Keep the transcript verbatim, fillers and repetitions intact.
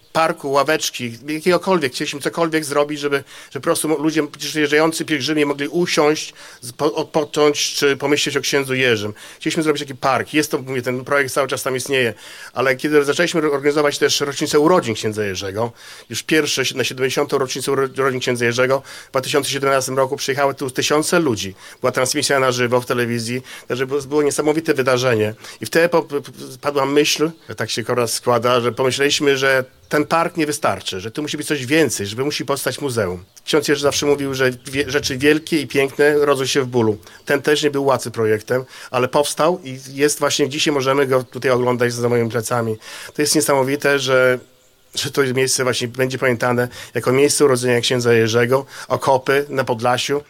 parku, ławeczki, jakiegokolwiek. Chcieliśmy cokolwiek zrobić, żeby, żeby po prostu ludzie przyjeżdżający pielgrzymi mogli usiąść, odpocząć, czy pomyśleć o księdzu Jerzym. Chcieliśmy zrobić taki park. Jest to, mówię, ten projekt cały czas tam istnieje, ale kiedy zaczęliśmy organizować też rocznicę urodzin księdza Jerzego, już pierwsze na siedemdziesiątą rocznicę urodzin księdza Jerzego, w dwa tysiące siedemnastym roku przyjechały tu tysiące ludzi. Była transmisja na żywo w telewizji, także było niesamowite wydarzenie. I wtedy padła myśl, tak się akurat składa, że pomyśleliśmy, że ten park nie wystarczy, że tu musi być coś więcej, żeby musi powstać muzeum. Ksiądz Jerzy zawsze mówił, że wie, rzeczy wielkie i piękne rodzą się w bólu. Ten też nie był łatwy projektem, ale powstał i jest właśnie, dzisiaj możemy go tutaj oglądać za moimi plecami. To jest niesamowite, że że to miejsce właśnie będzie pamiętane jako miejsce urodzenia księdza Jerzego, okopy na Podlasiu.